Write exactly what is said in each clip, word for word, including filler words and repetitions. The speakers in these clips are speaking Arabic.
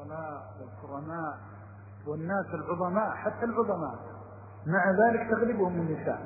والفضلاء والكرماء والناس العظماء حتى العظماء مع ذلك تغلبهم النساء،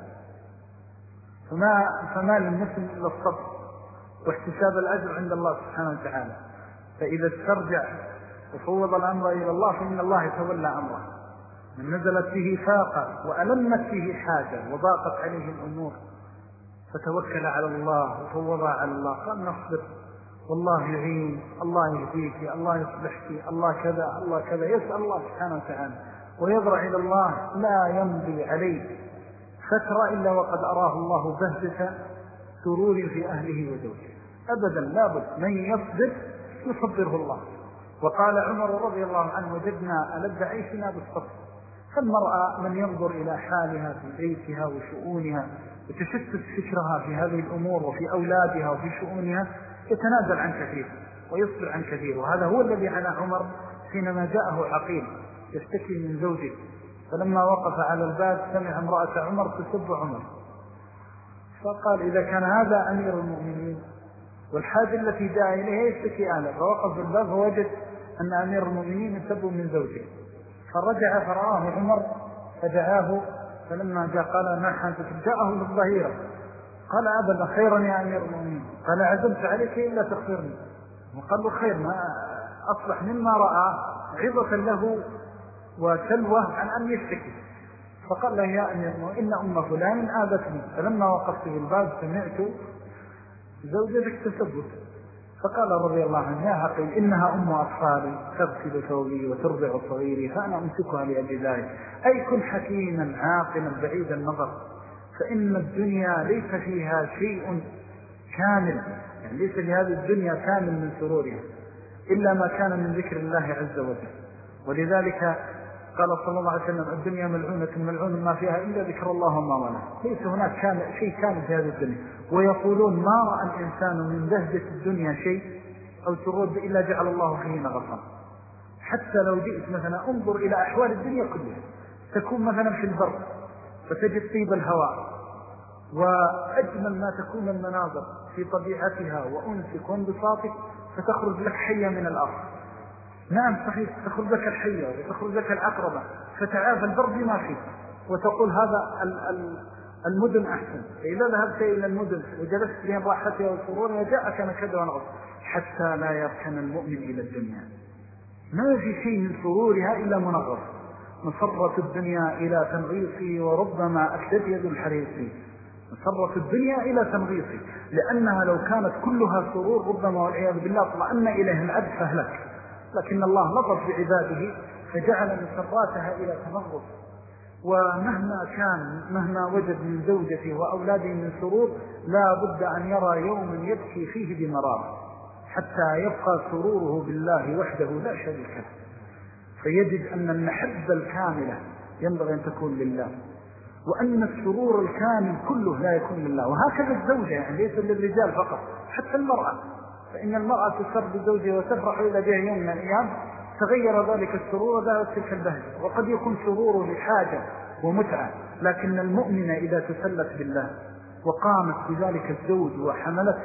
فما, فما للمسلم إلا الصبر واحتساب الأجر عند الله سبحانه وتعالى. فإذا استرجع وفوض الأمر إلى الله فإن الله يتولى أمره. من نزلت فيه فاقة وألمت فيه حاجة وضاقت عليه الأمور فتوكل على الله وفوضها على الله، قال نصبر والله يعين، الله يهديك، الله يصلحك، الله كذا الله كذا، يسأل الله سبحانه وتعالى ويضرع إلى الله. لا يمضي عليه فترة إلا وقد أراه الله بهجة سرور في أهله وزوجه أبدا، لابد من يصبر يصبره الله. وقال عمر رضي الله عنه وجدنا ألذ عيشنا بالصبر. فالمرأة من ينظر إلى حالها في بيتها وشؤونها وتشتت فكرها في هذه الأمور وفي أولادها وفي شؤونها يتنازل عن كثير ويصبر عن كثير. وهذا هو الذي على عمر حينما جاءه عقيل يشتكي من زوجه، فلما وقف على الباب سمع امرأة عمر تسب عمر، فقال إذا كان هذا أمير المؤمنين والحاجة التي جاء إليها يشتكي أهله، فوقف بالباب فوجد أن أمير المؤمنين يسب من زوجه، فرجع فرآه عمر فدعاه، فلما جاء قال ما حاجتك؟ جاءه للظهيرة قال أبدا خيرا يا أمير المؤمنين، قال عزمت عليك إلا تخبرني، وقال له خير، ما أصبح مما رأى عظة له وسلوة عن أن يشتكي. فقال له يا أمير المؤمنين إن أم فلان آذتني، فلما وقفت في الباب سمعت زوجتك تسبت، فقال رضي الله عنه يا عقيل إنها أم أطفالي تغسل ثوبي وترضع صغيري فأنا أمسكها لأجل ذلك، أي كن حكيما عاقلا بعيد النظر، فإن الدنيا ليس فيها شيء كامل، يعني ليس لهذه الدنيا كامل من سرورها إلا ما كان من ذكر الله عز وجل. ولذلك قال صلى الله عليه وسلم الدنيا ملعونة ملعون ما فيها إلا ذكر الله وما ولا، ليس هناك كامل شيء كامل في هذه الدنيا. ويقولون ما رأى الإنسان من بهجة الدنيا شيء أو ترد إلا جعل الله فيه نغصا. حتى لو جئت مثلا انظر إلى أحوال الدنيا كلها، تكون مثلا في البر فتجد طيب الهواء وأجمل ما تكون المناظر في طبيعتها وأنسك وانبساطك، فتخرج لك حية من الأرض. نعم صحيح، تخرج لك الحية وتخرج لك العقربة، فتعافى البر بما فيه وتقول هذا المدن أحسن. فإذا ذهبت إلى المدن وجلست بين راحتها وسرورها جاءك نكد ونغص، حتى لا يركن المؤمن إلى الدنيا. ما في شيء من سرورها إلا منغص. مسرة الدنيا إلى تنغيصي وربما أكدت يد الحريصي. مسرة الدنيا إلى تنغيصي، لأنها لو كانت كلها سرور ربما والعياذ بالله طلعنا إليه العبد فهلك، لكن الله لطف بعباده فجعل مسراتها إلى تنغص. ومهما كان مهما وجد من زوجته وأولاده من سرور لا بد أن يرى يوما يبكي فيه بمرار، حتى يبقى سروره بالله وحده لا شريك له، فيجد أن المحبة الكاملة ينبغي أن تكون لله، وأن السرور الكامل كله لا يكون لله. وهكذا الزوجة يعني ليس للرجال فقط، حتى المرأة، فإن المرأة تسر بزوجها وتفرح إذا جاء يوم من الأيام تغير ذلك السرور وذلك تلك البهجة، وقد يكون سروره لحاجة ومتعة. لكن المؤمنة إذا تسلت بالله وقامت بذلك الزوج وحملته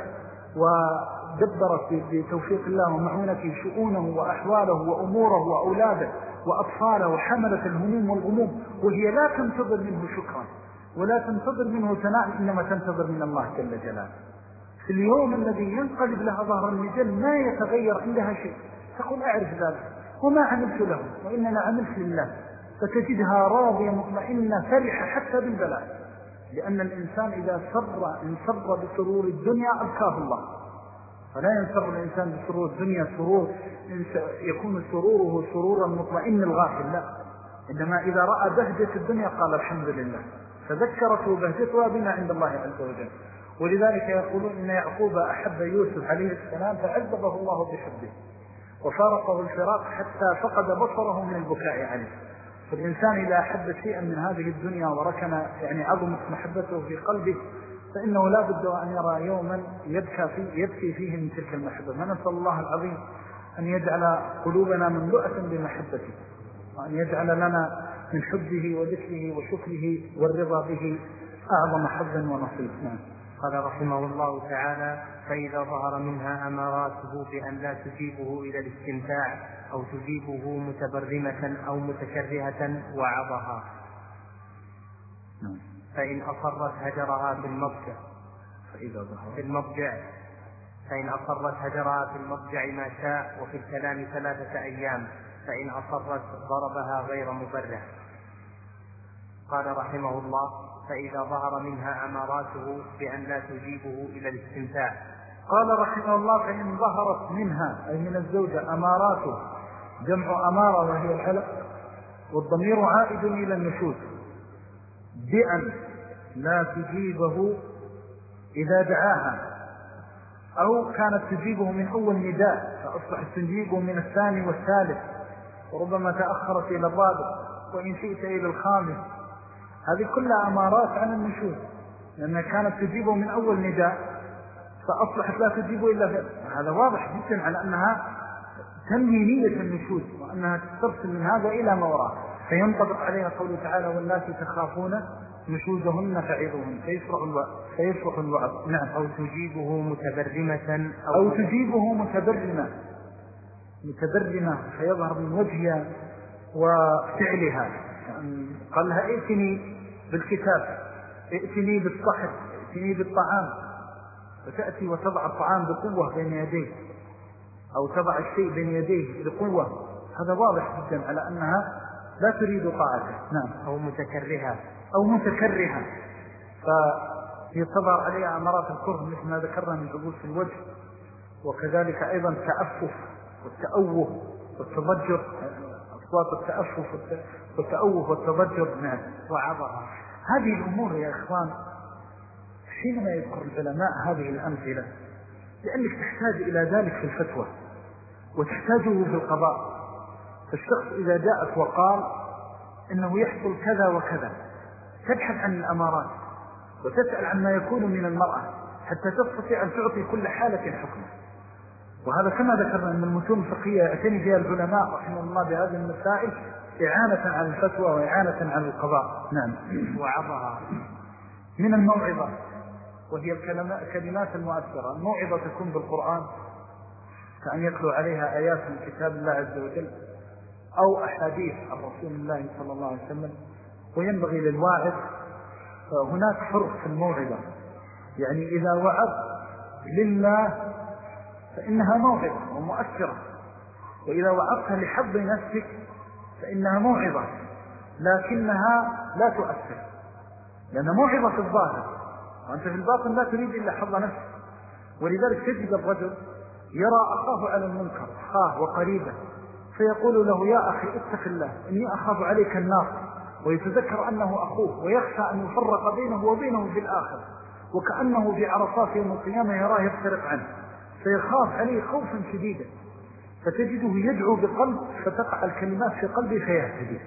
ودبرت بتوفيق الله ومعونته شؤونه وأحواله وأموره وأولاده وأطفاله وحملت الهموم والغموم، وهي لا تنتظر منه شكرا ولا تنتظر منه ثناء، إنما تنتظر من الله جل جلاله. في اليوم الذي ينقلب لها ظهر المجل ما يتغير عندها شيء، تقول أعرف ذلك وما عملت له وإننا عملت لله، فتجدها راضية مطمئنة فرحة حتى بالبلاء. لأن الإنسان إذا سر انسر بسرور الدنيا أبكاه الله، فلا ينسر الإنسان بسرور الدنيا سرور يكون سروره سرورا مطمئن الغافل، لا، إنما إذا رأى بهجة الدنيا قال الحمد لله، فذكرته بهجتها بما عند الله عز وجل. ولذلك يقولون إن يعقوب أحب يوسف عليه السلام فعذبه الله بحبه وفارقه الفراق حتى فقد بصره من البكاء عليه. فالإنسان إذا أحب شيئا من هذه الدنيا وركن يعني عظمت محبته في قلبه فإنه لا بد أن يرى يوما يبكي فيه, يبكي فيه من تلك المحبة. فنسأل الله العظيم أن يجعل قلوبنا مملوءة بمحبته، وأن يجعل لنا من حبه وذكره وشكره والرضا به أعظم حظ ونصيب. قال رحمه الله تعالى: فإذا ظهر منها أماراته بأن لا تجيبه إلى الاستمتاع أو تجيبه متبرمة أو متكرهة وعظها. فإن أصرت هجرها في المضجع في المضجع فإن أصرت هجرها في المضجع ما شاء، وفي الكلام ثلاثة أيام. فإن أصرت ضربها غير مبرح. قال رحمه الله: فإذا ظهر منها أماراته بأن لا تجيبه إلى الاستمتاع. قال رحمه الله: فإن ظهرت منها أي من الزوجة أماراته، جمع أمارة وهي الحلق، والضمير عائد إلى النشوز، بأن لا تجيبه إذا دعاها، أو كانت تجيبه من أول نداء فأصبحت تجيبه من الثاني والثالث، وربما تأخرت إلى الرابع، وإن شئت إلى الخامس. هذه كلها أمارات عن النشوز، لأنها كانت تجيبه من أول نداء فأصبحت لا تجيبه إلا فعل. هذا واضح جدا على أنها تنمي نية النشوز، وأنها تسترسل من هذا إلى ما وراء، فينطبق عليها قوله تعالى: واللاتي تخافون نشوزهن فعظوهن فيشرح الوعظ فيشرح الوعظ. نعم. أو تجيبه متبرمة أو, أو تجيبه متبرمة متبرمة فيظهر من وجهها وفعلها. قال لها: ائتني بالكتاب، ائتني بالصحف، ائتني بالطعام، وتأتي وتضع الطعام بقوة بين يديه، أو تضع الشيء بين يديه بقوة. هذا واضح جدا على أنها لا تريد طاعته. نعم. أو متكرهة أو متكرهة فهي تظهر عليها أمارات الكره مثل ما ذكرنا من عبوس الوجه، وكذلك أيضا التأفف والتأوه والتضجر، أصوات التأفف والتأوه والتضجر. نعم. وعظها. هذه الأمور يا إخوان حينما يذكر العلماء هذه الأمثلة لأنك تحتاج إلى ذلك في الفتوى وتحتاجه في القضاء. فالشخص إذا جاءك وقال إنه يحصل كذا وكذا، تبحث عن الأمارات وتسأل عما يكون من المرأة حتى تستطيع أن تعطي كل حالة حكم. وهذا كما ذكرنا أن المتون الفقهية يعتني فيها العلماء رحمه الله بهذه المسائل إعانة على الفتوى وإعانة على القضاء. نعم. وعظها من الموعظة، وهي الكلمات المؤثرة. الموعظة تكون بالقرآن كأن يتلو عليها آيات من كتاب الله عز وجل أو أحاديث عن رسول الله صلى الله عليه وسلم. وينبغي للواعظ، هناك فرق في الموعظة، يعني إذا وعظ لله فإنها موعظة ومؤثرة، وإذا وعظتها لحظ نفسك فإنها موعظة لكنها لا تؤثر، لأنها موعظة في الظاهر وأنت في الباطن لا تريد إلا حظ نفسك. ولذلك تجد الرجل يرى أخاه على المنكر، أخاه وقريبه، فيقول له: يا أخي اتق الله، إني أخاف عليك النار، ويتذكر أنه أخوه ويخشى أن يفرق بينه وبينه في الآخر، وكأنه في عرصات يوم القيامة يراه يفترق عنه، فيخاف عليه خوفا شديدا، فتجده يدعو بقلب فتقع الكلمات في قلبه فيهتدي.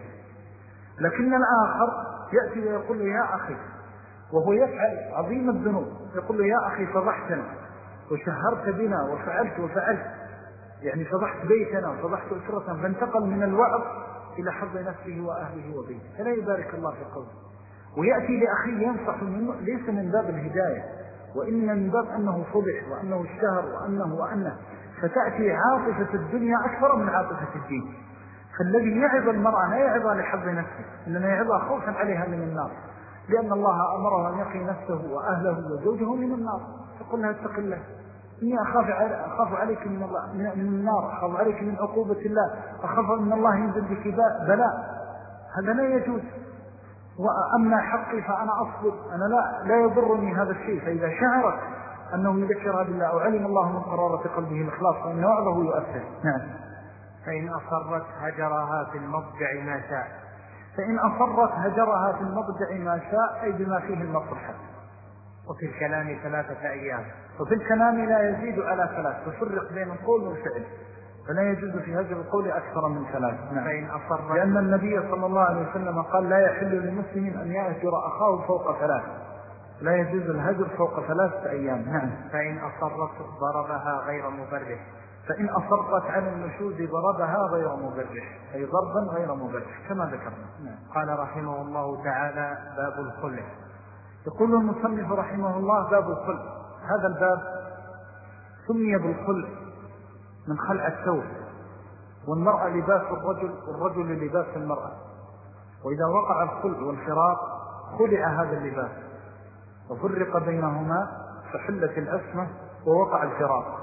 لكن الآخر يأتي ويقول له: يا أخي، وهو يفعل عظيم الذنوب، يقول له: يا أخي فضحتنا وشهرت بنا وفعلت وفعلت، يعني فضحت بيتنا وفضحت أسرتنا، فانتقل من الوعظ إلى حظ نفسه وأهله وبيته، فلا يبارك الله في قوله. ويأتي لأخيه ينصح منه ليس من باب الهداية، وإن من باب أنه فضح وأنه اشتهر وأنه وأنه، فتأتي عاطفة الدنيا أكثر من عاطفة الدين. فالذي يعظ المرأة لا يعظها لحظ نفسه، إنما يعظها خوفا عليها من النار، لأن الله أمره أن يقي نفسه وأهله وزوجه من النار. فقل لها: اتق الله، إني أخاف, أخاف عليك من, الله من النار، أخاف عليك من عقوبة الله، أخاف أن الله ينزل بك بلاء. هذا لا يجوز. وأما حقي فأنا أصبر، أنا لا, لا يضرني هذا الشيء. فإذا شعرت أنه يذكرها بالله أو علم الله من قرارة قلبه الإخلاص فإن وعظه يؤثر. نعم. فإن أصرت هجرها في المضجع ما شاء. فإن أصرت هجرها في المضجع ما شاء، أي بما فيه المصلحة. وفي الكلام ثلاثة أيام. وفي الكلام لا يزيد على ثلاث، تفرق بين القول والفعل، فلا يجوز في هجر القول أكثر من ثلاث. نعم. فإن أصرت، لأن النبي صلى الله عليه وسلم قال: لا يحل للمسلم أن يهجر أخاه فوق ثلاث، لا يجوز الهجر فوق ثلاثة أيام. نعم. فإن أصرت ضربها غير مبرح. فإن أصرت على النشوز ضربها غير مبرح، أي ضربا غير مبرح كما ذكرنا. نعم. قال رحمه الله تعالى: باب الخلع. يقول المصنف رحمه الله: باب الخلع. هذا الباب سمي بالخلع من خلع الثوب، والمرأة لباس الرجل والرجل لباس المرأة. وإذا وقع الخلع والفراق خلع هذا اللباس وفرق بينهما فحلت الأسمة ووقع الفراق.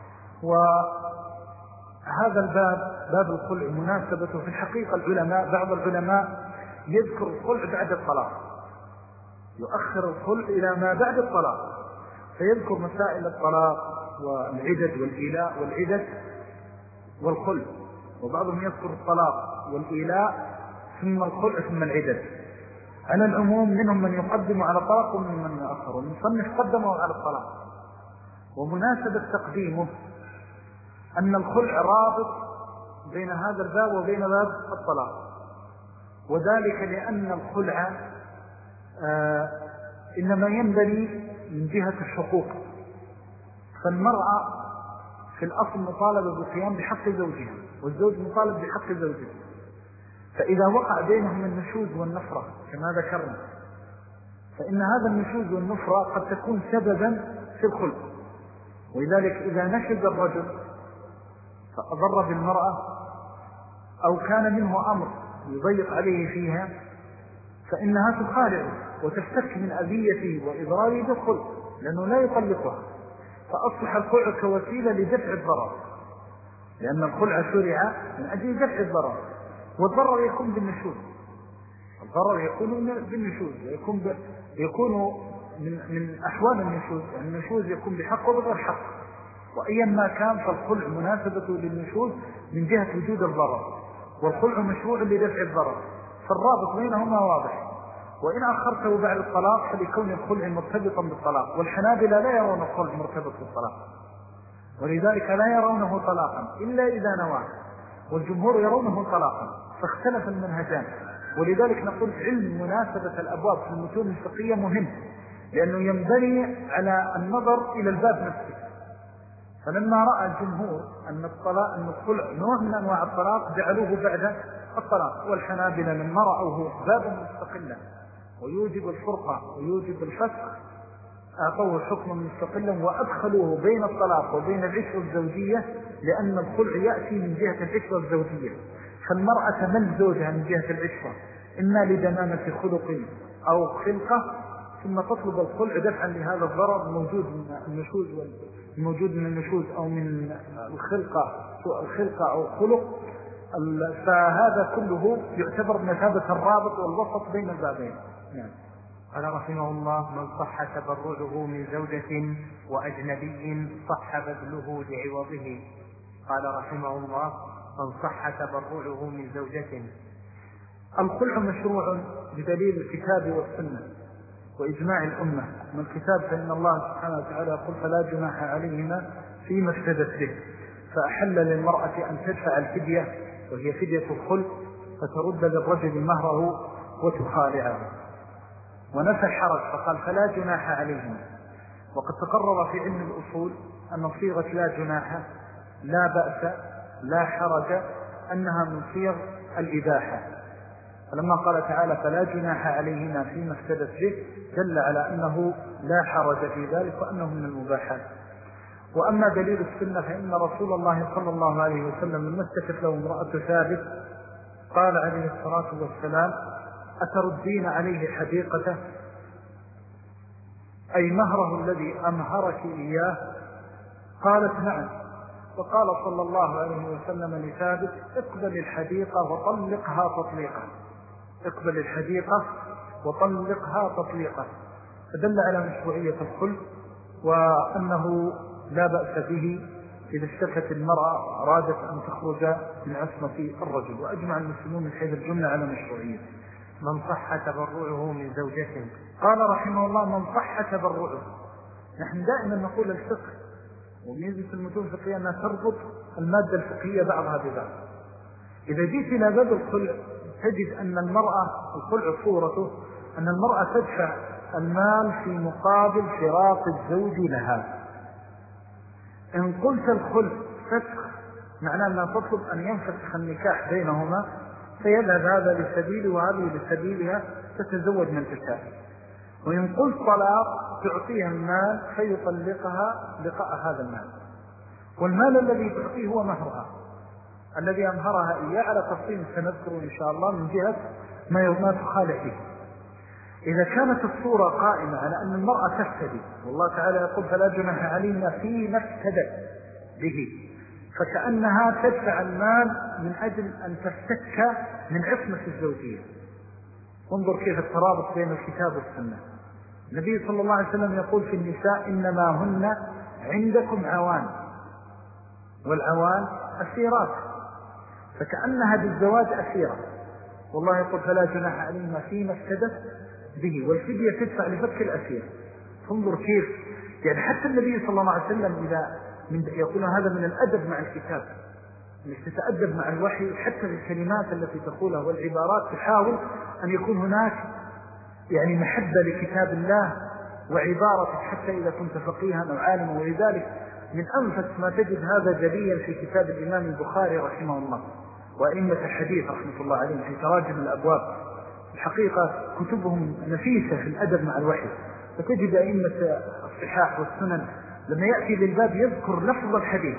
وهذا الباب باب الخلع مناسبته في الحقيقة العلماء بعض العلماء يذكر الخلع بعد الطلاق، يؤخر الخلع إلى ما بعد الطلاق، فيذكر مسائل الطلاق والعدد والإيلاء والعدد والخلع، وبعضهم يذكر الطلاق والإيلاء ثم الخلع ثم العدد. على العموم منهم من يقدم على الطلاق ومنهم من يؤخر، والمصنف قدمه على الطلاق. ومناسبة تقديمه أن الخلع رابط بين هذا الباب وبين باب الطلاق، وذلك لأن الخلع آه إنما ينبني من جهة الحقوق. فالمرأة في الأصل مطالبة بالقيام بحق زوجها، والزوج مطالب بحق زوجه. فإذا وقع بينهم النشوز والنفرة كما ذكرنا، فإن هذا النشوز والنفرة قد تكون سببا في الخلع. ولذلك إذا نشز الرجل فأضر بالمرأة أو كان منه أمر يضيق عليه فيها فإنها تخالع وتفتك من أذيته وإضراره بالخلع، لأنه لا يطلقها، فأصبح الخلع كوسيلة لدفع الضرر، لأن الخلع شرع من أجل دفع الضرر، والضرر يكون بالنشوز. الضرر يكون بالنشوز، يكون ب... يكون من من أحوال النشوز، يعني النشوز يكون بحق وبغير حق. وأيا ما كان فالخلع مناسبته للنشوز من جهة وجود الضرر، والخلع مشروع لدفع الضرر، فالرابط بينهما واضح. وإن أخرته بعد الطلاق فلكون الخلع مرتبطا بالطلاق، والحنابلة لا يرون الخلع مرتبط بالطلاق، ولذلك لا يرونه طلاقا إلا إذا نواه، والجمهور يرونه طلاقا، فاختلف المنهجان. ولذلك نقول علم مناسبة الأبواب في المتون الفقهية مهم، لأنه ينبني على النظر إلى الباب نفسه. فلما رأى الجمهور أن الطلاق أن الخلع نوع من أنواع الطلاق جعلوه بعد الطلاق، والحنابلة لما رأوه بابا مستقلا ويوجب الفرقة ويوجب الفسخ أعطوه حكما مستقلا وأدخلوه بين الطلاق وبين العشرة الزوجية، لأن الخلع يأتي من جهة العشرة الزوجية. فالمرأة تمل زوجها من جهة العشرة إما لدمامة خلق أو خلقة، ثم تطلب الخلع دفعا لهذا الضرر الموجود من النشوز الموجود من النشوز أو من الخلقة سوء الخلقة أو خلق. فهذا كله يعتبر مثابة الرابط والوسط بين البابين. نعم. قال رحمه الله: من صح تبرعه من زوجة وأجنبي صح بذله لعوضه. قال رحمه الله: من صح تبرعه من زوجة. الخلع مشروع بدليل الكتاب والسنة وإجماع الأمة. من الكتاب فإن الله سبحانه وتعالى يقول: فلا جناح عليهما فيما افتدت به، فأحل للمرأة أن تدفع الفدية وهي فدية الخلع فترد للرجل مهره وتخالعه، ونفى الحرج فقال: فلا جناح عليهما. وقد تقرر في علم الأصول أن صيغة لا جناح لا بأس لا حرج أنها من صيغ الإباحة، فلما قال تعالى: فلا جناح عليهما فيما افتدت به دل على أنه لا حرج في ذلك وأنه من المباحات. وأما دليل السنة فإن رسول الله صلى الله عليه وسلم لما استكت له امرأة ثابت قال عليه الصلاة والسلام: أتردين عليه حديقته، أي مهره الذي أمهرك إياه؟ قالت: نعم. فقال صلى الله عليه وسلم لثابت: اقبل الحديقة وطلقها تطليقا، اقبل الحديقة وطلقها تطليقا. فدل على مشروعية الخلع وأنه لا بأس به إذا اشتكت المرأة أرادت أن تخرج من عصمة الرجل. وأجمع المسلمون من حيث الجملة على مشروعية. من صح تبرعه من زوجته. قال رحمه الله: من صح تبرعه. نحن دائما نقول الفقه وميزة المتون الفقهية أنها تربط المادة الفقهية بعضها ببعض. إذا جيت إلى باب الخلع تجد أن المرأة الخلع صورته أن المرأة تدفع المال في مقابل فراق الزوج لها. إن قلت الخلع فسخ معناه أنها تطلب أن ينفسخ النكاح بينهما، فيذهب هذا لسبيل وهذه لسبيلها، تتزوج من تشاء. وإن قلت طلاق تعطيها المال فيطلقها لقاء هذا المال، والمال الذي تعطيه هو مهرها. الذي أمهرها إياه على تفصيل سنذكره إن شاء الله من جهة ما تخالف فيه. إذا كانت الصورة قائمة على أن المرأة تفتدي، والله تعالى يقول فلا جناح علينا فيما افتدت به، فكأنها تدفع المال من أجل أن تفتك من عصمة الزوجية. انظر كيف الترابط بين الكتاب والسنة. النبي صلى الله عليه وسلم يقول في النساء إنما هن عندكم عوان، والعوان أسيرات، فكأنها بالزواج أسيرة، والله يقول فلا جناح علينا فيما افتدت به، والفدية تدفع لفك الأسير. فانظر كيف يعني حتى النبي صلى الله عليه وسلم إذا من يقول هذا من الأدب مع الكتاب، انك تتأدب مع الوحي حتى الكلمات التي تقولها والعبارات تحاول أن يكون هناك يعني محبة لكتاب الله وعبارتك حتى إذا كنت فقيها أو عالما. ولذلك من أنفس ما تجد هذا جليا في كتاب الإمام البخاري رحمه الله وأئمة الحديث رحمة الله عليهم في تراجم الأبواب. الحقيقة كتبهم نفيسة في الأدب مع الوحي، فتجد أئمة الصحاح والسنن لما يأتي للباب يذكر لفظ الحديث،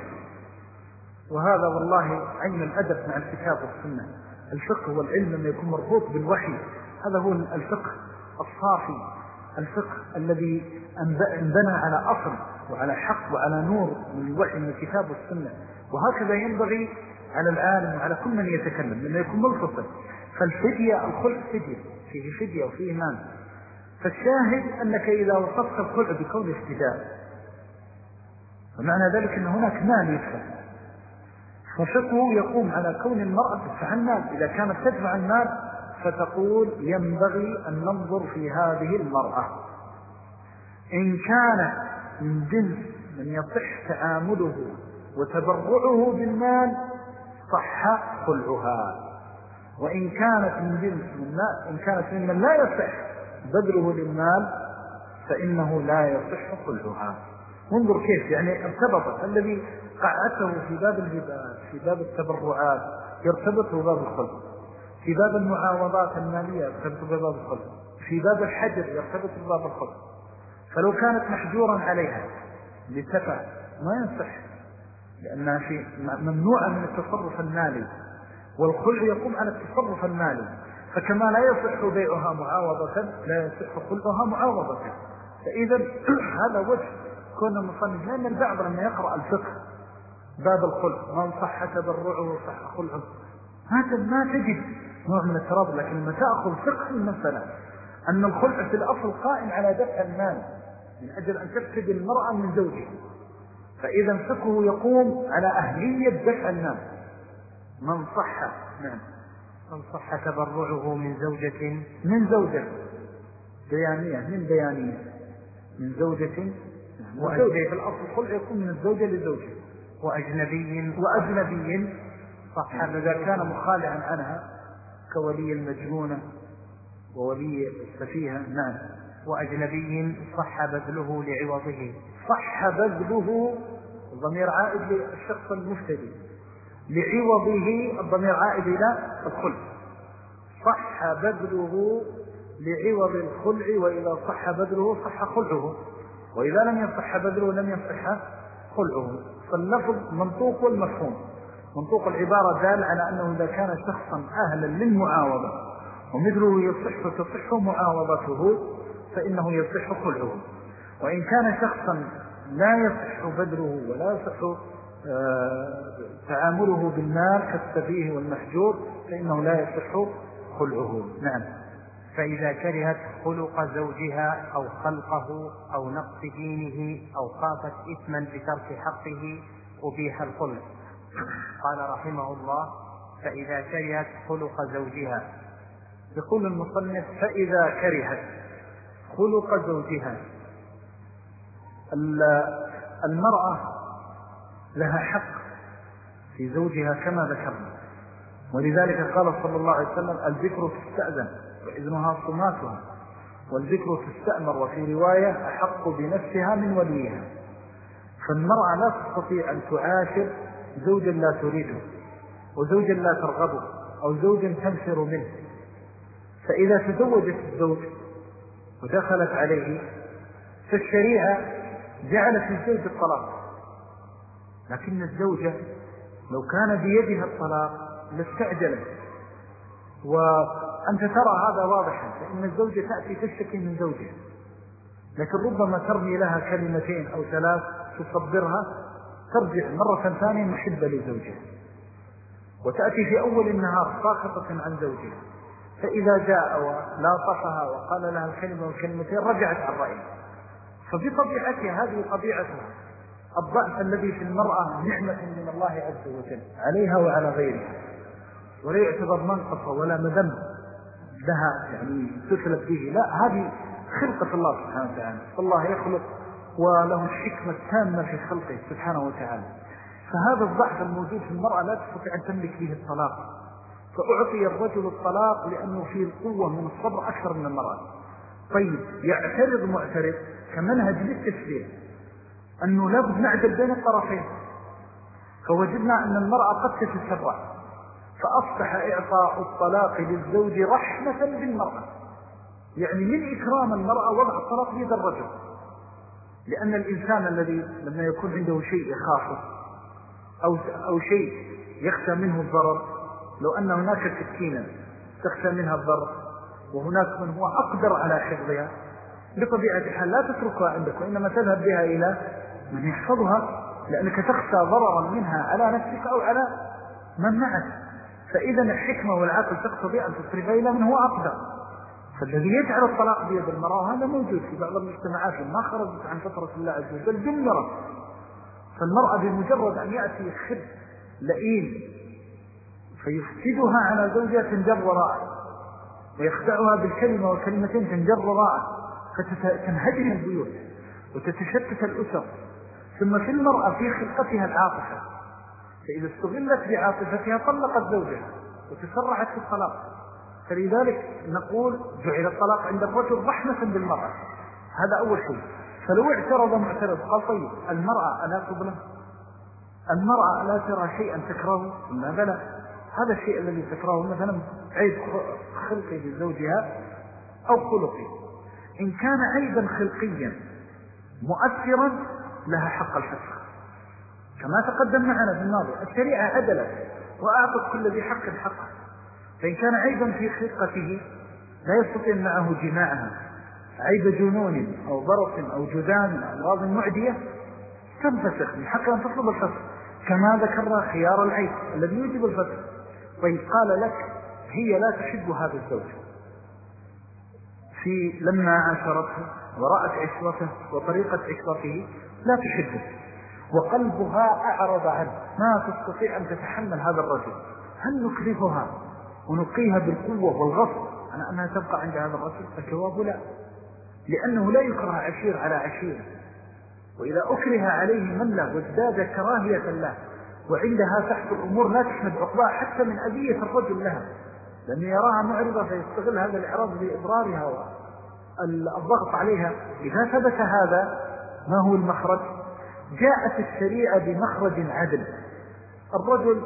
وهذا والله عين الأدب مع الكتاب والسنة. الفقه والعلم لما يكون مربوط بالوحي هذا هو الفقه الصافي، الفقه الذي انبنى على أصل وعلى حق وعلى نور من الوحي من الكتاب والسنة. وهكذا ينبغي على العالم وعلى كل من يتكلم لما يكون ملفظا. فالفدية الخلع فدية، فيه فدية وفيه مال. فالشاهد أنك إذا وصفت الخلع بكون افتداء فمعنى ذلك أن هناك مال يدفع، ففقه يقوم على كون المرأة تدفع المال. إذا كانت تدفع المال فتقول ينبغي أن ننظر في هذه المرأة، إن كان من جنس من يصح تعامله وتبرعه بالمال صح خلعها، وإن كانت من جنس من لا إن كانت ممن لا يصح بذله للمال فإنه لا يصح خلعها. انظر كيف يعني ارتبطت الذي قعدته في باب الهبات في باب التبرعات يرتبط بباب الخلع، في باب المعاوضات المالية يرتبط بباب الخلع، في باب الحجر يرتبط بباب الخلع. فلو كانت محجورا عليها لتفع ما ينصح، لأنها شيء ممنوعة من التصرف المالي، والخلع يقوم على التصرف المالي. فكما لا يصح بيعها معاوضة لا يصح خلعها معاوضة. فإذا هذا وجه كون المصنف، لأن البعض لما يقرأ الفقه باب الخلع من صح تبرعه وصح خلعه هذا ما تجد نوع من الترابط. لكن لما تأخذ فقه المسألة أن الخلع في الأصل قائم على دفع المال من أجل أن تفسد المرأة من زوجها، فإذا فقه يقوم على أهلية دفع المال. من صح نعم من صح تبرعه من زوجة من زوجة بيانية من بيانية من زوجة وزوجة. في الأصل الخلع يكون من الزوجة للزوجة. وأجنبي وأجنبي صح إذا كان مخالعا عنها كولي المجنونة وولي السفيهة. نعم. وأجنبي صح بذله لعوضه. صح بذله الضمير عائد للشخص المفتدي، لعوضه الضمير عائد إلى الخلع. صح بذله لعوض الخلع، وإذا صح بذله صح خلعه، وإذا لم يصح بذله لم يصح خلعه. فاللفظ منطوق والمفهوم. منطوق العبارة دال على أنه إذا كان شخصا أهلا للمعاوضة ومثله يصح تصح معاوضته فإنه يصح خلعه، وإن كان شخصا لا يصح بذله ولا يصح تعامله بالمال كالسفيه والمحجور فإنه لا يصح خلعه. نعم. فإذا كرهت خلق زوجها أو خلقه أو نقص دينه أو خافت إثما بترك حقه أبيح الخلع. قال رحمه الله فإذا كرهت خلق زوجها. يقول المصنف فإذا كرهت خلق زوجها. المرأة لها حق في زوجها كما ذكرنا، ولذلك قال صلى الله عليه وسلم الذكر تستأذن وإذنها صماتها، والذكر تستأمر، وفي رواية أحق بنفسها من وليها. فالمرأة لا تستطيع أن تعاشر زوجا لا تريده وزوجا لا ترغبه أو زوجا تنفر منه. فإذا تزوجت الزوج ودخلت عليه فالشريعة جعلت الزوج الطلاق، لكن الزوجة لو كان بيدها الطلاق لاستعجلت. وأنت ترى هذا واضحا، فإن الزوجة تأتي تشتكي من زوجها، لكن ربما ترمي لها كلمتين أو ثلاث تصبرها، ترجع مرة ثانية محبة لزوجها، وتأتي في أول النهار ساخطة عن زوجها، فإذا جاء ولاطفها وقال لها الكلمة والكلمتين رجعت عن رأيها. فبطبيعتها هذه طبيعتها، الضعف الذي في المرأة نعمة من الله عز وجل عليها وعلى غيرها، ولا يعتبر منقصة ولا مذنب لها يعني تسلب به، لا، هذه خلقة الله سبحانه وتعالى. الله يخلق وله الحكمة التامة في خلقه سبحانه وتعالى. فهذا الضعف الموجود في المرأة لا تستطيع أن تملك به الطلاق، فأعطي الرجل الطلاق لأنه فيه القوة من الصبر أكثر من المرأة. طيب، يعترض معترض كمنهج للتشريع أنه لابد نعدل بين الطرفين، فوجدنا أن المرأة قد تتسرع، فأصبح إعطاء الطلاق للزوج رحمة بالمرأة، يعني من إكرام المرأة وضع الطلاق بيد الرجل، لأن الإنسان الذي لما يكون عنده شيء يخافه أو, أو شيء يخشى منه الضرر، لو أن هناك سكينة تخشى منها الضرر وهناك من هو أقدر على حفظها، بطبيعة الحال لا تتركها عندك، وإنما تذهب بها إلى من يحفظها، لأنك تخشى ضررا منها على نفسك أو على من معك. فإذا الحكمة والعقل تقتضي أن تصرف إلى من هو أقدر. فالذي يجعل الطلاق بيد المرأة، وهذا موجود في بعض المجتمعات ما خرجت عن فترة الله عز وجل، دمرت. فالمرأة بمجرد أن يأتي خب لئيم فيفسدها على زوجها تنجر وراءه، ويخدعها بالكلمة والكلمتين تنجر وراءه، فتنهدم البيوت وتتشتت الأسر. ثم في المرأة في خلقتها العاطفة، فإذا استغلت بعاطفتها طلقت زوجها وتسرعت في الطلاق. فلذلك نقول جعل الطلاق عند الرجل رحمة بالمرأة، هذا أول شيء. فلو اعترض معترض قال طيب المرأة ألا تظلم؟ المرأة ألا ترى شيئا تكرهه؟ ما بلى، هذا الشيء الذي تكرهه مثلا عيب خلقي لزوجها أو خلقي، إن كان عيبا خلقيا مؤثرا لها حق الفسخ، كما تقدم معنا في الماضي. الشريعة عدلت وأعطت كل ذي حق حقه. فإن كان عيبا في خلقته لا يستطيع معه جماعها، عيب جنون أو ضرس أو جذام أو أمراض معدية، تنفسخ من حق أن تطلب الفسخ، كما ذكرنا خيار العيب الذي يجب الفسخ. طيب، قال لك هي لا تحب هذا الزوج، في لما عاشرته ورأت عشرته وطريقة عشرته لا تحبه، وقلبها أعرض عنه، ما تستطيع أن تتحمل هذا الرجل. هل نكرهها ونقيها بالقوة والغصب على أنها تبقى عند هذا الرجل؟ الجواب لا، لأنه لا يكره عشير على عشير، وإذا أكره عليه من له وازداد كراهية له وعندها تحت الأمور لا تحمد عقباها حتى من أذية الرجل لها، لأنه يراها معرضة فيستغل هذا الإعراض لإضرارها والضغط عليها. إذا ثبت هذا، ما هو المخرج؟ جاءت الشريعة بمخرج عدل. الرجل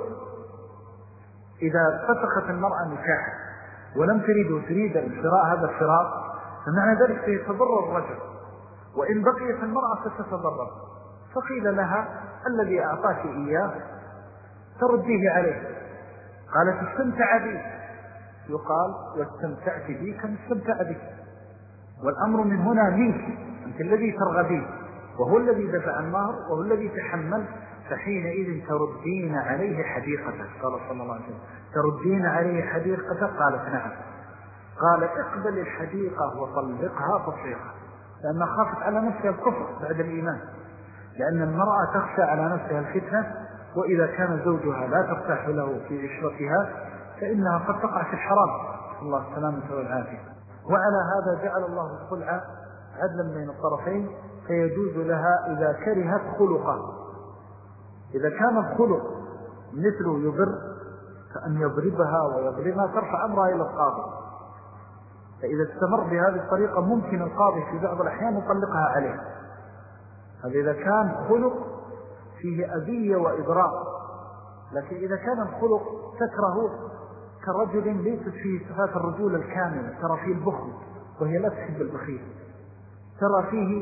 إذا فسخت المرأة نكاحا ولم تريد وتريد الفراق، هذا الفراق، فمعنى ذلك سيتضرر الرجل، وإن بقيت المرأة ستتضرر. فقيل لها الذي أعطاك إياه ترديه عليه، قالت استمتع بي، يقال واستمتعت بي كم استمتع بك، والأمر من هنا منك، أنت الذي ترغبين، وهو الذي دفع المهر وهو الذي تحمل، فحينئذ تردين عليه حديقته. قال صلى الله عليه وسلم تردين عليه حديقته؟ قالت نعم. قال اقبل الحديقة وطلقها تصريحا، لأنها خافت على نفسها الكفر بعد الإيمان، لأن المرأة تخشى على نفسها الفتنة، وإذا كان زوجها لا ترتاح له في عشرتها فإنها قد تقع في الحرام، الله السلامة والعافية. وعلى هذا جعل الله الخلع عدلا بين الطرفين، فيجوز لها إذا كرهت خلقه. إذا كان الخلق مثله يضر فأن يضربها ويضربها ترفع أمرها إلى القاضي، فإذا استمر بهذه الطريقة ممكن القاضي في بعض الأحيان يطلقها عليه. هذا إذا كان خلق فيه أذية وإضرار. لكن إذا كان الخلق تكره كرجل ليست فيه صفات الرجولة الكاملة، ترى فيه البخل وهي لا تحب البخيل، ترى فيه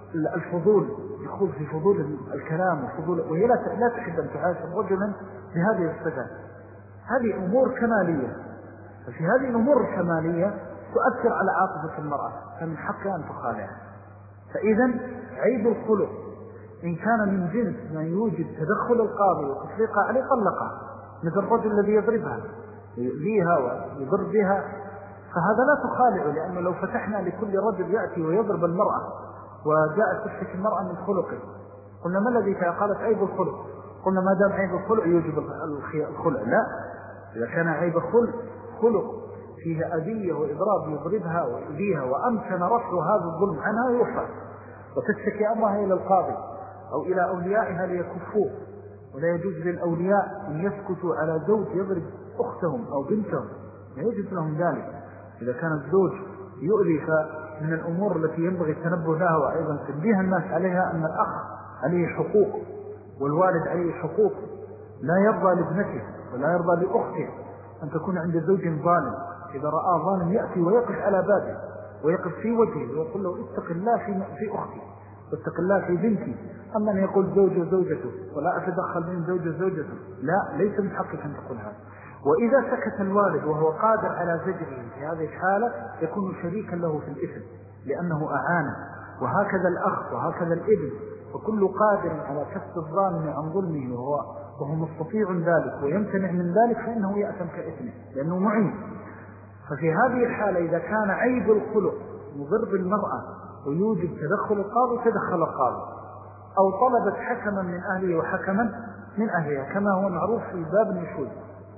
الفضول، يخوض في فضول الكلام وفضول، وهي لا تحب أن تعاشر رجلا بهذه الصفات. هذه أمور كمالية، ففي هذه الأمور الكمالية تؤثر على عاطفة المرأة، فمن حقها أن تخالعها. فإذا عيب الخلق إن كان من جنس ما يوجد تدخل القاضي وتفريقها عليه طلقها، مثل الرجل الذي يضربها ويؤذيها ويضر بها، فهذا لا تخالع، لأنه لو فتحنا لكل رجل يأتي ويضرب المرأة وجاءت تشتكي المرأة من خلقه، قلنا ما الذي قالت عيب الخلق، قلنا ما دام عيب الخلق يوجب الخلع، لا، إذا كان عيب الخلق خلق فيها أذية وإضراب يضربها ويؤذيها وأمكن رفع هذا الظلم عنها يرفع، وتشتكي أمرها إلى القاضي أو إلى أوليائها ليكفوه. ولا يجوز للأولياء أن يسكتوا على زوج يضرب أختهم أو بنتهم، لا يجوز لهم ذلك. إذا كان الزوج يؤذي، فمن الأمور التي ينبغي التنبه لها وأيضا تنبيه الناس عليها أن الأخ عليه حقوق والوالد عليه حقوق، لا يرضى لابنته ولا يرضى لأخته أن تكون عند زوج ظالم. إذا رأى ظالم يأتي ويقف على بابه ويقف في وجهه ويقول له اتق الله في أختي واتق الله في بنتي. أما أن يقول زوجه زوجته ولا أتدخل بين زوجه زوجته، لا، ليس من حقك أن تقول هذا. وإذا سكت الوالد وهو قادر على زجره في هذه الحالة يكون شريكا له في الإثم لأنه أعانه. وهكذا الأخ وهكذا الابن، وكل قادر على كف الظالم عن ظلمه وهو, وهو مستطيع ذلك ويمتنع من ذلك فإنه يأثم كإثمه لأنه معين. ففي هذه الحالة إذا كان عيب الخلق مضر بالمرأة ويوجد تدخل القاضي تدخل القاضي، أو طلبت حكما من أهله وحكما من أهلها كما هو معروف في باب النشوز.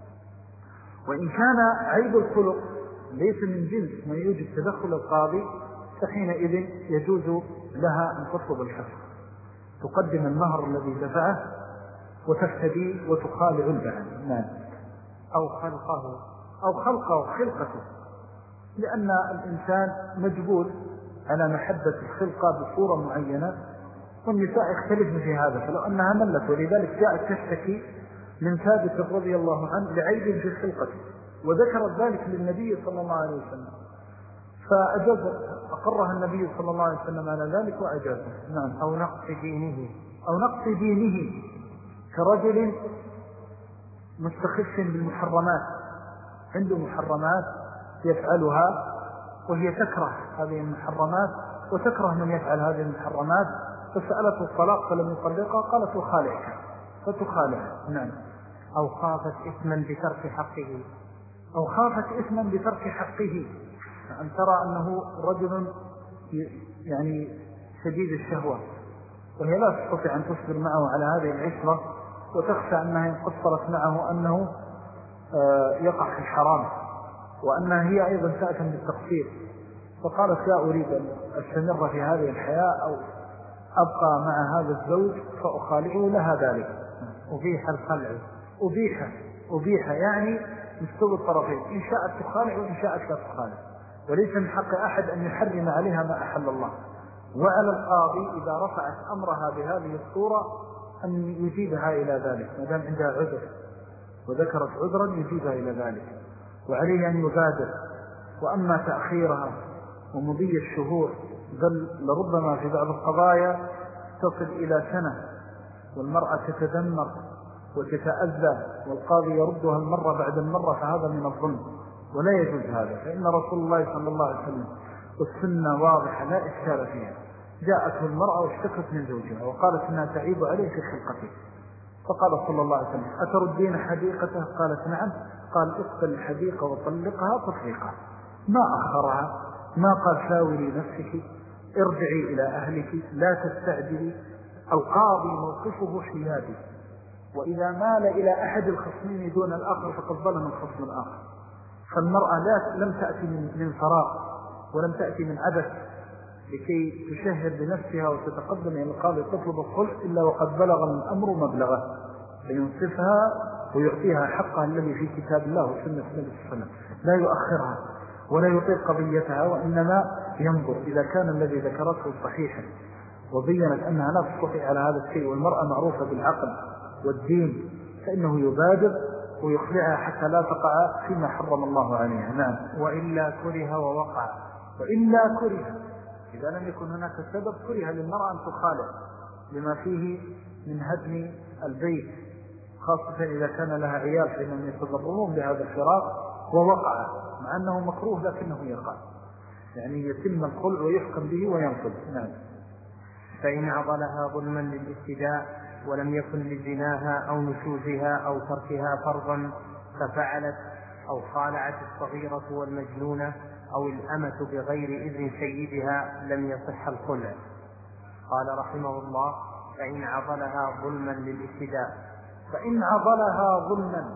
وإن كان عيب الخلق ليس من جنس ما يوجد تدخل القاضي فحينئذ يجوز لها أن تطلب الحفظ، تقدم المهر الذي دفعه وتفتدي وتخالع البعل. نعم. أو خلقه أو خلقه خلقته، لأن الإنسان مجبول على محبة الخلقة بصورة معينة، والنساء يختلفن في هذا. فلو أنها ملت، ولذلك جاءت تشتكي من ثابت رضي الله عنه لعيب في خلقته، وذكرت ذلك للنبي صلى الله عليه وسلم فأجاز، أقرها النبي صلى الله عليه وسلم على ذلك وأجازه. نعم. أو نقص دينه أو نقص دينه كرجل مستخف بالمحرمات، عنده محرمات يفعلها وهي تكره هذه المحرمات وتكره من يفعل هذه المحرمات، فسألته الطلاق فلم يطلقها، قالت وخالعك فتخالع. نعم. أو خافت إثما بترك حقه أو خافت إثما بترك حقه، أن ترى أنه رجل يعني شديد الشهوة وهي لا تستطيع أن تصبر معه على هذه العشرة، وتخشى أنها إن قصرت معه أنه يقع في الحرام، وأنها هي أيضا تأتم بالتقصير، فقالت لا أريد أن أستمر في هذه الحياة أو أبقى مع هذا الزوج فأخالعه لها ذلك. أبيح الخلع، أبيح أبيح يعني مستوى الطرفين، إن شاءت تخالع وإن شاءت لا تخالع، وليس من حق أحد أن يحرم عليها ما أحل الله. وعلى القاضي إذا رفعت أمرها بهذه الصورة أن يجيبها إلى ذلك ما دام عندها عذر وذكرت عذرا يجيبها إلى ذلك، وعليه أن يبادر. وأما تأخيرها ومضي الشهور، بل لربما في بعض القضايا تصل إلى سنة والمرأة تتدمر وتتأذى والقاضي يردها المرة بعد المرة، فهذا من الظلم ولا يجوز هذا. فإن رسول الله صلى الله عليه وسلم والسنة واضحة لا إشكال فيها، جاءته المرأة واشتكت من زوجها وقالت أنها تعيب عليه في خلقته، فقال صلى الله عليه وسلم أتردين حديقته؟ قالت نعم. قال اقبل الحديقة وطلقها تطليقها، ما أخرها، ما قال شاوري نفسك، ارجعي إلى أهلك، لا تستعجلي. القاضي موقفه حيادي، وإذا مال إلى أحد الخصمين دون الآخر فقد ظلم الخصم الآخر. فالمرأة لا لم تأتي من, من فراغ ولم تأتي من عبث لكي تشهر بنفسها وتتقدم إلى القاضي تطلب الخلع إلا وقد بلغ الأمر مبلغه فينصفها ويعطيها حقها الذي في كتاب الله وسنة النبي صلى الله عليه وسلم، لا يؤخرها ولا يطيق قضيتها، وإنما ينظر إذا كان الذي ذكرته صحيحا وبينت أنها لا تستطيع على هذا الشيء والمرأة معروفة بالعقل والدين فإنه يبادر ويخلعها حتى لا تقع فيما حرم الله عليها. نعم. وإلا كره ووقع، وإلا كره إذا لم يكن هناك سبب كره للمرأة أن تخالع لما فيه من هدم البيت، خاصة إذا كان لها عيال فإنهم يتضررون بهذا الفراق ووقع، مع أنه مكروه لكنه يقع، يعني يتم الخلع ويحكم به وينفذ. نعم. فإن عضلها ظلما للافتداء ولم يكن لزناها أو نشوزها أو تركها فرضا ففعلت أو خالعت الصغيرة والمجنونة أو الأمة بغير إذن سيدها لم يصح الخلع. قال رحمه الله: فإن عضلها ظلما للافتداء. فإن عضلها ظلما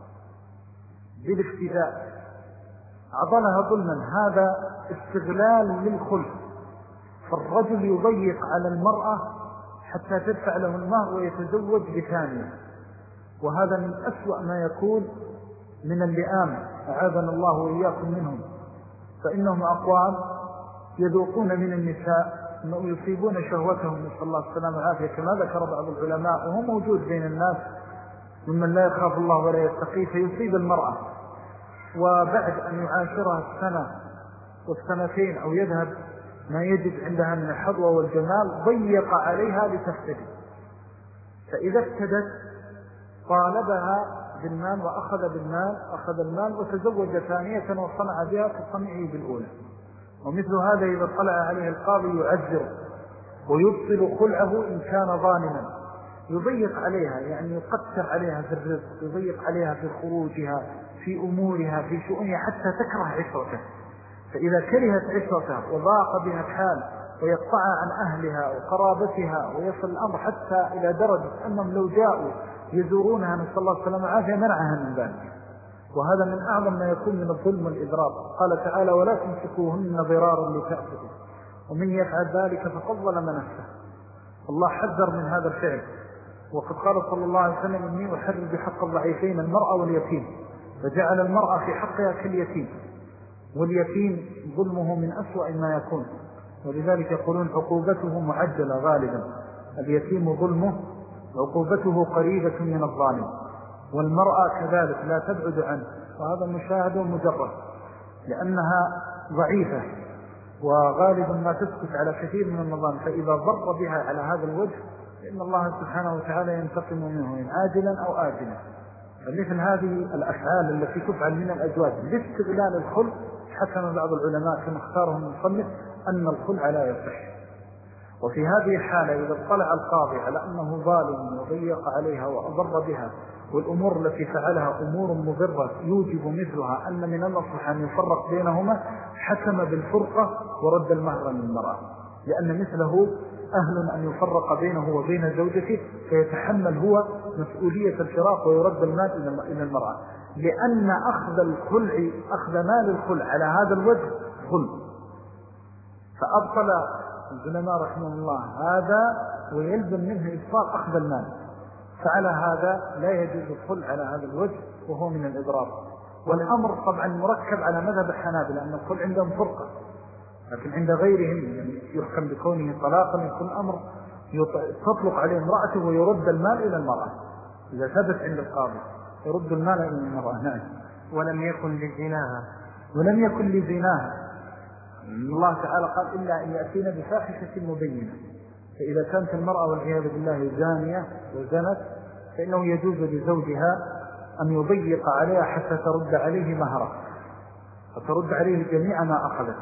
بالافتداء، عضلها ظلما هذا استغلال للخلع، فالرجل يضيق على المرأة حتى تدفع له المهر ويتزوج بثانية، وهذا من أسوأ ما يكون من اللئام، أعاذنا الله وإياكم منهم. فإنهم أقوام يذوقون من النساء أنه يصيبون شهوتهم، نسأل الله السلامة والعافية، كما ذكر بعض العلماء، وهو موجود بين الناس ممن لا يخاف الله ولا يتقي، فيصيب المرأة وبعد أن يعاشرها السنة والسنتين أو يذهب ما يجد عندها من الحظوة والجمال ضيق عليها لتفتدي، فإذا افتدت طالبها بالمال وأخذ بالمال، أخذ المال وتزوج ثانية وصنع بها كصنعه بالأولى. ومثل هذا إذا طلع عليه القاضي يعذر ويبطل خلعه إن كان ظالما، يضيق عليها، يعني يقتر عليها في الرزق، يضيق عليها في خروجها، في أمورها، في شؤونها، حتى تكره عشرته. فإذا كرهت عشرته وضاق بها الحال ويقطعها عن أهلها وقرابتها ويصل الأمر حتى إلى درجة أنهم لو جاءوا يزورونها نسأل الله السلامة والعافية منعها من ذلك، وهذا من أعظم ما يكون من الظلم والإضرار. قال تعالى: ولا تمسكوهن ضرارا لتأخذوا ومن يفعل ذلك فقد ظلم نفسه. الله حذر من هذا الفعل، وقد قال صلى الله عليه وسلم: إني أحرر بحق الضعيفين المرأة واليتيم، فجعل المرأة في حقها كاليتيم، واليتيم ظلمه من أسوأ ما يكون، ولذلك يقولون عقوبته معجلة غالبا. اليتيم ظلمه عقوبته قريبة من الظالم، والمرأة كذلك لا تبعد عنه، وهذا مشاهد ومجرد، لأنها ضعيفة وغالبا ما تسكت على كثير من النظام، فإذا ضر بها على هذا الوجه فإن الله سبحانه وتعالى ينتقم منه إن عاجلا أو آجلا. فمثل هذه الأفعال التي تفعل من الأزواج لاستغلال الخلع، حكم بعض العلماء كما اختارهم المصنف أن الخلع لا يصح. وفي هذه الحالة إذا اطلع القاضي على أنه ظالم وضيق عليها وأضر بها، والأمور التي فعلها أمور مضرة يوجب مثلها أن من المصلحة أن يفرق بينهما، حكم بالفرقة ورد المهر للمرأة، لأن مثله أهل أن يفرق بينه وبين زوجته، فيتحمل هو مسؤولية الفراق ويرد المال إلى المرأة، لأن أخذ الخلع، أخذ مال الخلع على هذا الوجه ظلم. فأبطل العلماء رحمه الله هذا، ويلزم منه إبطال أخذ المال، فعلى هذا لا يجوز الخلع على هذا الوجه، وهو من الإضرار. والأمر طبعا مركب على مذهب الحنابلة لأن الخلع عندهم فرقة، لكن عند غيرهم يعني يحكم بكونه طلاقا يكون الأمر تطلق عليه امرأته ويرد المال إلى المرأة إذا ثبت عند القاضي، يرد المال إلى المرأة. نعم. ولم يكن لزناها ولم يكن لزناها الله تعالى قال: إلا أن يأتينا بفاحشة مبينة. فإذا كانت المرأة والعياذ بالله زانية وزنت، فإنه يجوز لزوجها أن يضيق عليها حتى ترد عليه مهره، فترد عليه جميع ما أخذت،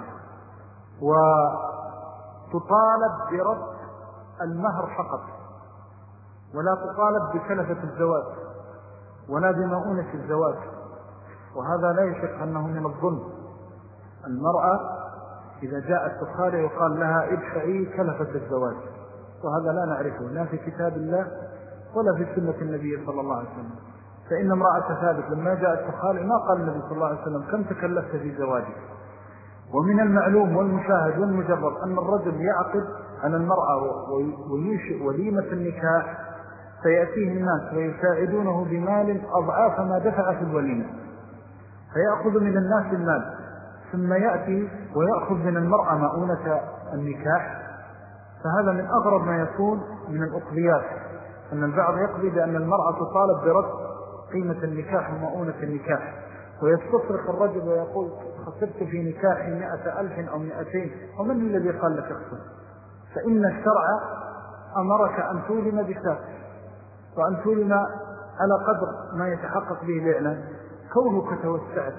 وتطالب برد المهر فقط، ولا تطالب بكلفة الزواج ولا بمؤونة الزواج، وهذا لا يشك أنه من الظلم. المرأة إذا جاءت تخالع يقال لها: ادفعي كلفة الزواج، وهذا لا نعرفه لا في كتاب الله ولا في سنة النبي صلى الله عليه وسلم. فإن امرأة ثابت لما جاءت تخالع ما قال النبي صلى الله عليه وسلم: كم تكلفت في زواجك؟ ومن المعلوم والمشاهد والمجرد أن الرجل يعقد على المرأة وينشئ وليمة النكاح، فيأتيه الناس ويساعدونه بمال أضعاف ما دفع في الوليمة، فيأخذ من الناس المال، ثم يأتي ويأخذ من المرأة مؤونة النكاح. فهذا من أغرب ما يكون من الأقضيات، أن البعض يقضي بأن المرأة تطالب برد قيمة النكاح ومؤونة النكاح، ويستصرخ الرجل ويقول خسرت في نكاحي مئة ألف أو مئتين، ومن الذي قال لك اخسر؟ فإن الشرع أمرك أن تولم بشاك، وأن تولم على قدر ما يتحقق به الإعلان. كونك توسعت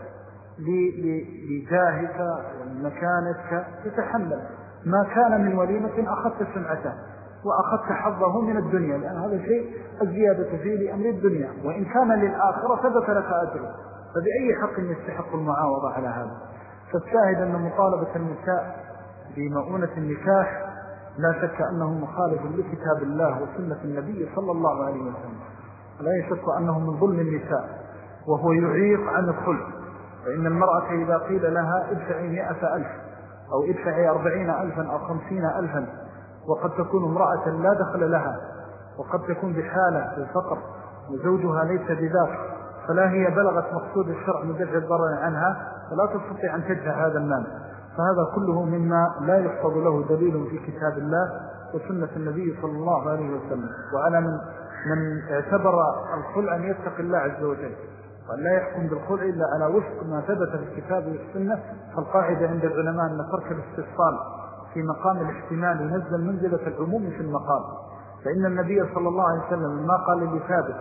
لجاهك ومكانتك تتحمل ما كان من وليمة أخذت سمعته وأخذت حظه من الدنيا، لأن هذا شيء الزيادة فيه لأمر الدنيا، وإن كان للآخرة ثبت لك أجره، فبأي حق يستحق المعاوضة على هذا؟ فالشاهد أن مطالبة النساء بمؤونة النكاح لا شك أنه مخالف لكتاب الله وسنة النبي صلى الله عليه وسلم، لا يشك أنه من ظلم النساء وهو يعيق عن الخلق. فإن المرأة إذا قيل لها ادفعي مئة ألف أو ادفعي أربعين ألفا أو خمسين ألفا، وقد تكون امرأة لا دخل لها وقد تكون بحالة الفقر وزوجها ليس بذاك، فلا هي بلغت مقصود الشرع مدفع الضرر عنها، فلا تستطيع أن تدفع هذا المال. فهذا كله مما لا يحفظ له دليل في كتاب الله وسنة النبي صلى الله عليه وسلم. وعلى من, من اعتبر الخلع أن يتقي الله عز وجل وأن لا يحكم بالخلع إلا على وفق ما ثبت في الكتاب والسنة. فالقاعدة عند العلماء أن ترك الاستفصال في مقام الاحتمال ينزل منزلة العموم في المقام. فإن النبي صلى الله عليه وسلم ما قال لثابت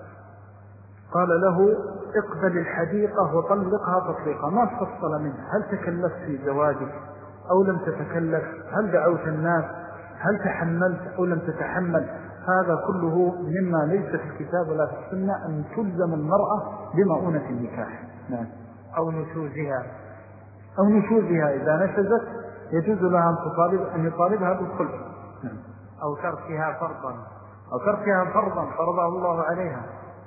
قال له اقبل الحديقة وطلقها تطليقا، ما فصل منه هل تكلفت في زواجك أو لم تتكلف، هل دعوت الناس، هل تحملت أو لم تتحمل. هذا كله مما ليس في الكتاب ولا في السنة أن تلزم المرأة بمؤونة النكاح. نعم. أو نشوزها أو نشوزها إذا نشزت يجوز لها أن تطالب أن يطالبها بالخلع. نعم. أو تركها فرضا أو تركها فرضا فرضه الله عليها،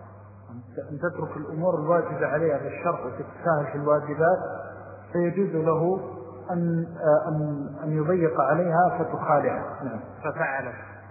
أن تترك الأمور الواجبة عليها في الشرع وتتساهل في الواجبات، فيجوز له أن, أن, أن يضيق عليها فتخالع. نعم. ففعلت.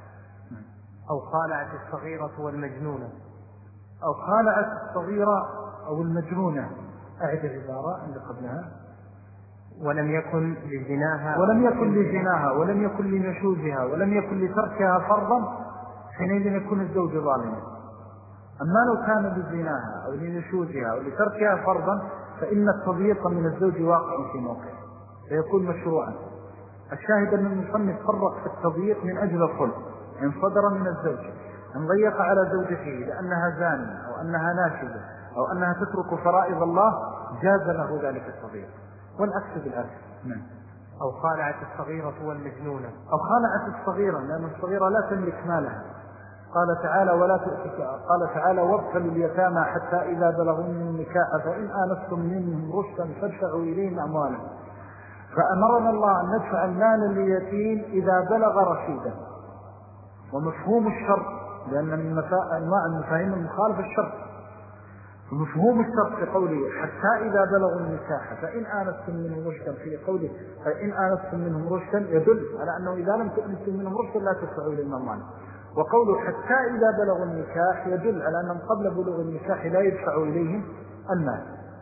أو خالعت الصغيرة والمجنونة. أو خالعت الصغيرة أو المجنونة. أعد العبارة اللي قبلها. ولم يكن لزناها ولم يكن لزناها ولم يكن لنشوزها ولم يكن لتركها فرضا، حينئذ يكون الزوج ظالما. أما لو كان لزناها أو لنشوزها أو لتركها فرضا فإن التضييق من الزوج واقع في موقع فيكون مشروعا. الشاهد أن المصنف فرق في التضييق من أجل الخلق، إن صدر من الزوج أن ضيق على زوجته لأنها زانية أو أنها ناشزة أو أنها تترك فرائض الله جاز له ذلك التضييق، والعكس بالعكس. نعم. أو خالعت الصغيرة والمجنونة. أو خالعت الصغيرة لأن الصغيرة لا تملك مالها. قال تعالى ولا تؤتك قال تعالى وابتلوا اليتامى حتى إذا بلغوا النكاح فإن آنستم منهم رشدا فادفعوا إليهم أموالهم. فأمرنا الله أن ندفع المال لليتيم إذا بلغ رشيدا، ومفهوم الشرط لأن من أنواع المفاهيم المخالفة الشرط، ومفهوم الشرط في قوله حتى إذا بلغوا النكاح فإن آنستم منهم رشدا في قوله فإن آنستم منهم رشدا يدل على أنه إذا لم تؤنستم منهم رشدا لا تدفعوا إليهم أموالهم. وقوله حتى إذا بلغوا النكاح يدل على أنهم قبل بلوغ النكاح لا يدفعوا إليهم المال،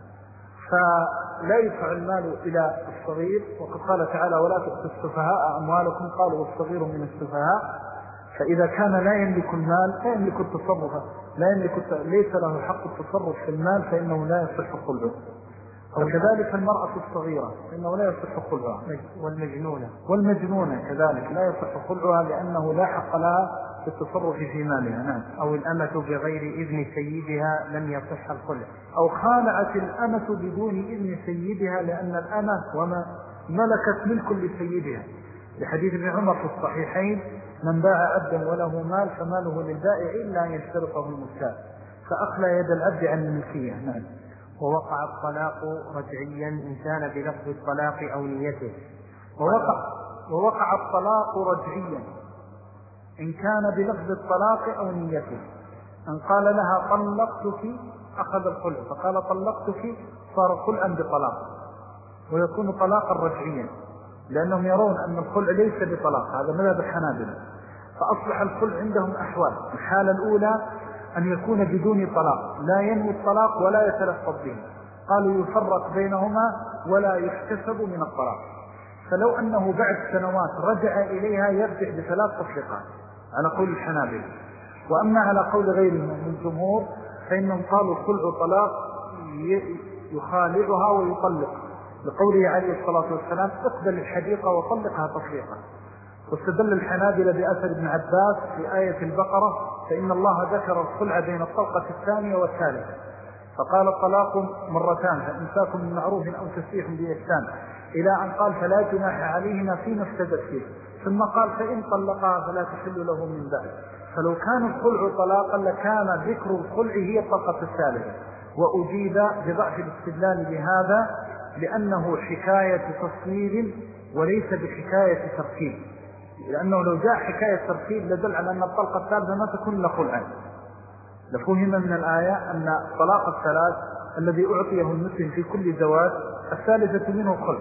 فلا يدفع المال إلى الصغير. وقد قال تعالى ولا تؤتوا السفهاء أموالكم قالوا والصغير من السفهاء. فإذا كان لا يملك المال لا يملك التصرف لا يملك ليس له حق التصرف في المال فإنه لا يصح خلعه. وكذلك المرأة الصغيرة فإنه لا يصح خلعها. والمجنونة والمجنونة كذلك لا يصح خلعها لأنه لا حق لها في التصرف في مالها. نعم. أو الأمة بغير إذن سيدها لم يصح الخلع. أو خالعت الأمة بدون إذن سيدها لأن الأمة وما ملكت ملك لسيدها، لحديث ابن عمر في الصحيحين من باع عبدا وله مال فماله للبائع إلا أن يشترطه المبتاع، فأخلى يد العبد عن الملكية. نعم. ووقع الطلاق رجعيا إن كان بلفظ الطلاق أو نيته. ووقع, ووقع الطلاق رجعيا إن كان بلفظ الطلاق أو نيته. أن قال لها طلقتك أخذ الخلع فقال طلقتك صار خلعا بطلاق، ويكون طلاقا رجعيا لأنهم يرون أن الخلع ليس بطلاق، هذا مذهب الحنابلة. فأصبح الخلع عندهم أحوال. الحالة الأولى أن يكون بدون طلاق لا ينوي الطلاق ولا يتلفظ به، قالوا يفرق بينهما ولا يحتسب من الطلاق. فلو أنه بعد سنوات رجع إليها يرجع بثلاث تطليقات على قول الحنابلة. وأما على قول غيرهم من الجمهور فإنهم قالوا الخلع طلاق يخالعها ويطلق، لقوله عليه الصلاة والسلام اقبل الحديقة وطلقها تطليقا. واستدل الحنابلة بأثر ابن عباس في آية البقرة فإن الله ذكر الخلع بين الطلقة الثانية والثالثة فقال الطلاق مرتان فإمساك من معروف أو تسريح بإحسان إلى أن قال فلا جناح عليهما فيما افتدت فيه، ثم قال فإن طلقها فلا تحل له من بعد. فلو كان الخلع طلاقا لكان ذكر الخلع هي الطلقة الثالثة، وأجيب بضعف الاستدلال بهذا لأنه حكاية تصوير وليس بحكاية تركيب، لأنه لو جاء حكاية تركيب لدل على أن الطلقة الثالثة ما تكون إلا خلعا. لفهم من الآية أن طلاق الثلاث الذي أعطيه المسلم في كل زواج الثالثة منه خلع،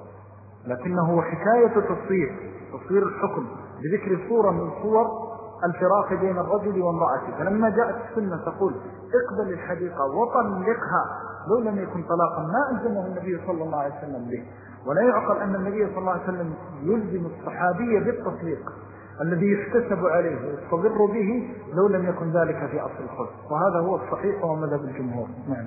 لكنه حكاية تصوير تصوير الحكم بذكر صورة من صور الفراق بين الرجل وامرأته. فلما جاءت السنة تقول اقبل الحديقة وطلقها لو لم يكن طلاقا ما ألزمه النبي صلى الله عليه وسلم به. ولا يعقل أن النبي صلى الله عليه وسلم يلزم الصحابية بالتطليق الذي يحتسب عليه ويستضر به لو لم يكن ذلك في أصل الخلق، وهذا هو الصحيح ومذهب الجمهور. نعم.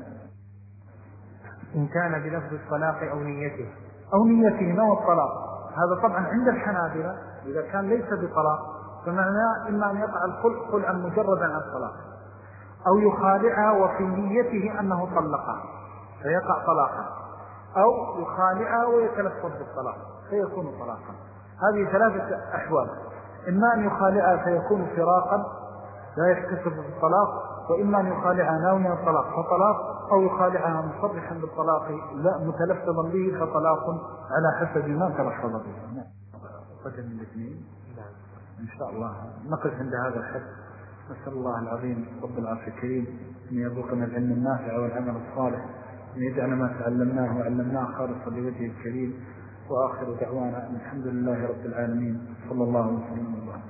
إن كان بلفظ الطلاق أو نيته أو نيته نوى الطلاق، هذا طبعا عند الحنابلة إذا كان ليس بطلاق فمعناه إما أن يقع الخلق خلعا مجردا عن الطلاق أو يخالعها وفي نيته أنه طلقها فيقع طلاقا، أو يخالعها ويتلفظ بالطلاق فيكون طلاقا. هذه ثلاثة أحوال، إما أن يخالعها فيكون فراقا لا يحتسب بالطلاق، وإما أن يخالعها ناويا الطلاق فطلاق، أو يخالعها مصرحا بالطلاق لا متلفظا به فطلاق على حسب ما تلفظ به. قدم الاثنين إن شاء الله نقف عند هذا الحد. نسأل الله العظيم رب العرش الكريم أن يرزقنا العلم النافع والعمل الصالح، أن يجعل ما تعلمناه وعلمناه خالصا لوجهه الكريم. وآخر دعوانا الحمد لله رب العالمين، صلى الله وسلم.